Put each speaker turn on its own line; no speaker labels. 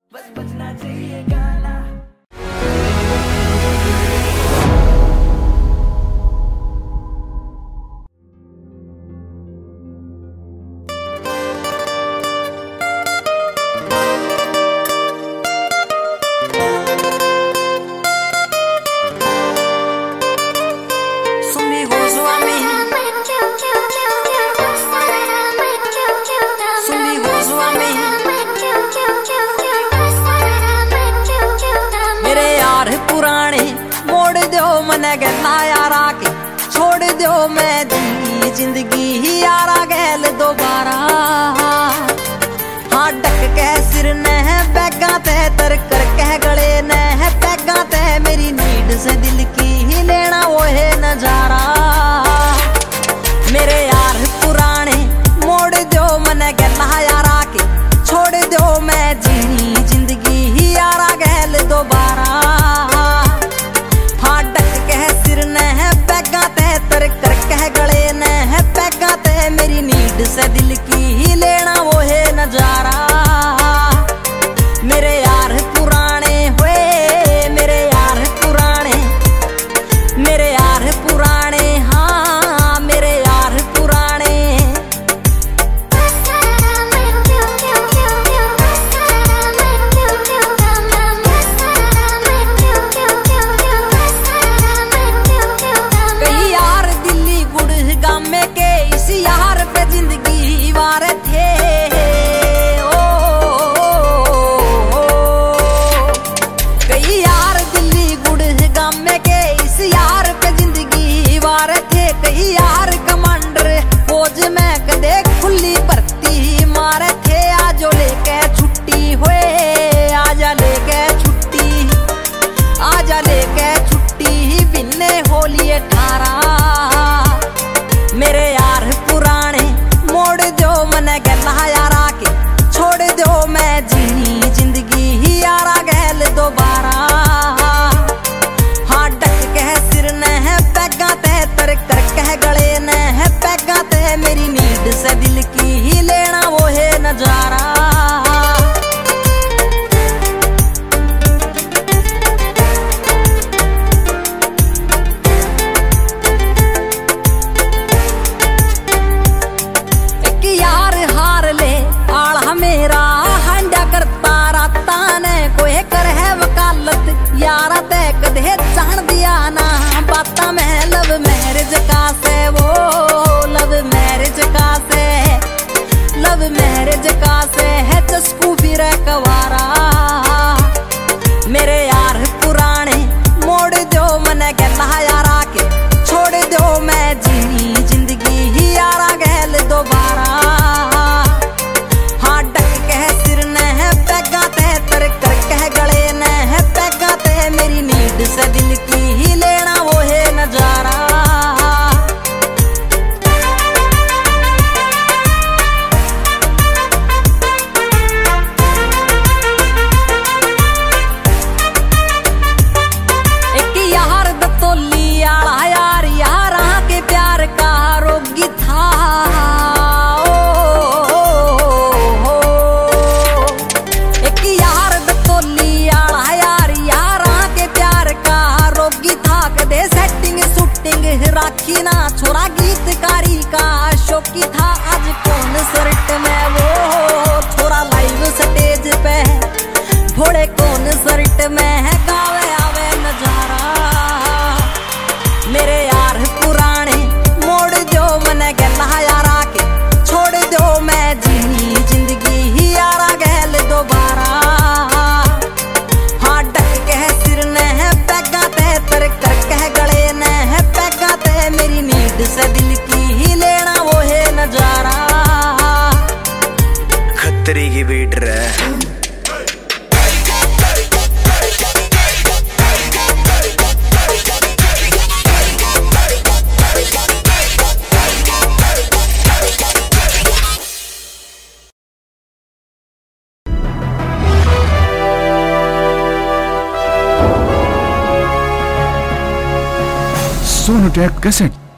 बस बजना चाहिए गाना।
पुराने मोड़ दो मने गला यारा के छोड़ दो मैं दी जिंदगी ही यारा गैल दोबारा। हाँ डक के सिर ने बैगा ते तर कर कह गले ने बैगा ते मेरी नीड से दिल की ही लेना वो है नजारा। मेरे यार पुराने मोड़ दो मने गला यारा के छोड़ दो मैं जीनी जिंदगी ही यारा गैल दोबारा। मेरी नीड से दिल की ही लेना वो है नजारा। मेरे यार पुराने हुए मेरे यार पुराने मेरे यार पुराने हाँ मेरे यार पुराने। कई यार दिल्ली गुड़गांव में के यार पे जिंदगी वार थे कई यार दिल्ली गुड़गांव में के इस यार पे जिंदगी वार थे। कई यार कमांडर फौज में कदे खुली भर्ती मारे थे। आज लेके छुट्टी हुए आजा लेके छुट्टी आजा लेके छुट्टी बिन्ने होली 18। मेरे यार पुराने मोड़ दो मने गला यारा के छोड़ दो मैं जीनी जिंदगी ही यारा गैल दोबारा। हाँ डक के सिर ने बैगा ते तर कर कह गले ने बैगा ते मेरी नीड से दिल की ही लेना वो है नजारा। मेरा हंडा करता राता ने कोई कर है वकालत यारा ते कदे जान दिया ना बाता में लव मैरिज का से वो लव मैरिज का से लव मैरिज का से है चस्कू फिर कवारा। मेरे यार पुराने मोड़ दो मने गला यारा के छोड़ दो मैं जीनी जिंदगी ही यारा गैल दोबारा। मेरी नीड से दिल की ही लेना वो है नजारा। एक यार दतोली आला यार यारा के प्यार का रोगी था एक यार दतोली आला कदे सेटिंग शूटिंग राखी ना छोरा गीतकारी का शौकी था। आज कौन सर्ट में वो छोरा लाइव स्टेज पे भोड़े कौन सर्ट में है गावे आवे नजारा। मेरे यार पुराने मोड़ दो मने गला यारा के छोड़ दो मैं जीनी जिंदगी ही यारा गैल दोबारा। हाँ डक के सिर ने बैगा ते तर कर कह गले ने बैगा ते मेरी नीड से दिल की ही लेना वो है नजारा।
खतरे की बेट रहा
Sonotech Cassette।